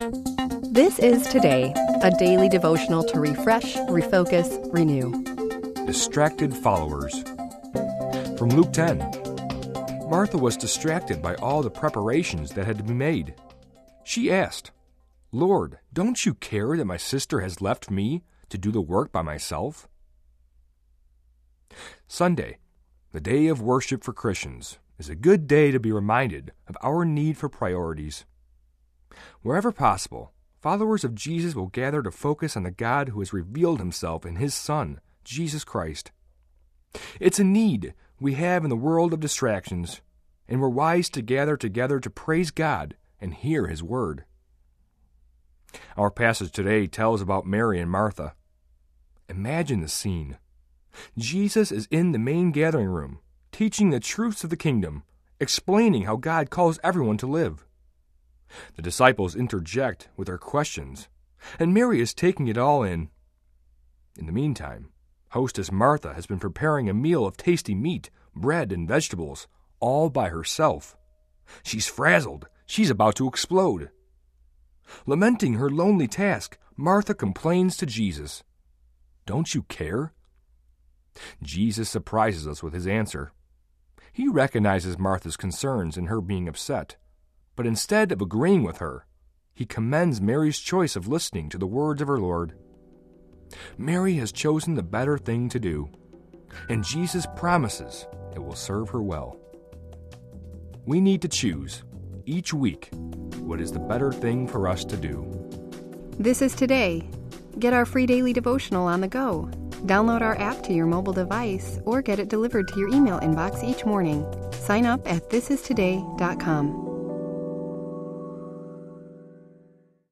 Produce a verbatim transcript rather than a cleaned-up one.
This is Today, a daily devotional to refresh, refocus, renew. Distracted followers. From Luke ten. Martha was distracted by all the preparations that had to be made. She asked, "Lord, don't you care that my sister has left me to do the work by myself?" Sunday, the day of worship for Christians, is a good day to be reminded of our need for priorities. Wherever possible, followers of Jesus will gather to focus on the God who has revealed himself in his Son, Jesus Christ. It's a need we have in the world of distractions, and we're wise to gather together to praise God and hear his word. Our passage today tells about Mary and Martha. Imagine the scene. Jesus is in the main gathering room, teaching the truths of the kingdom, explaining how God calls everyone to live. The disciples interject with their questions, and Mary is taking it all in. In the meantime, hostess Martha has been preparing a meal of tasty meat, bread, and vegetables, all by herself. She's frazzled. She's about to explode. Lamenting her lonely task, Martha complains to Jesus, "Don't you care?" Jesus surprises us with his answer. He recognizes Martha's concerns and her being upset, but instead of agreeing with her, he commends Mary's choice of listening to the words of her Lord. Mary has chosen the better thing to do, and Jesus promises it will serve her well. We need to choose, each week, what is the better thing for us to do. This is Today. Get our free daily devotional on the go. Download our app to your mobile device or get it delivered to your email inbox each morning. Sign up at this is today dot com.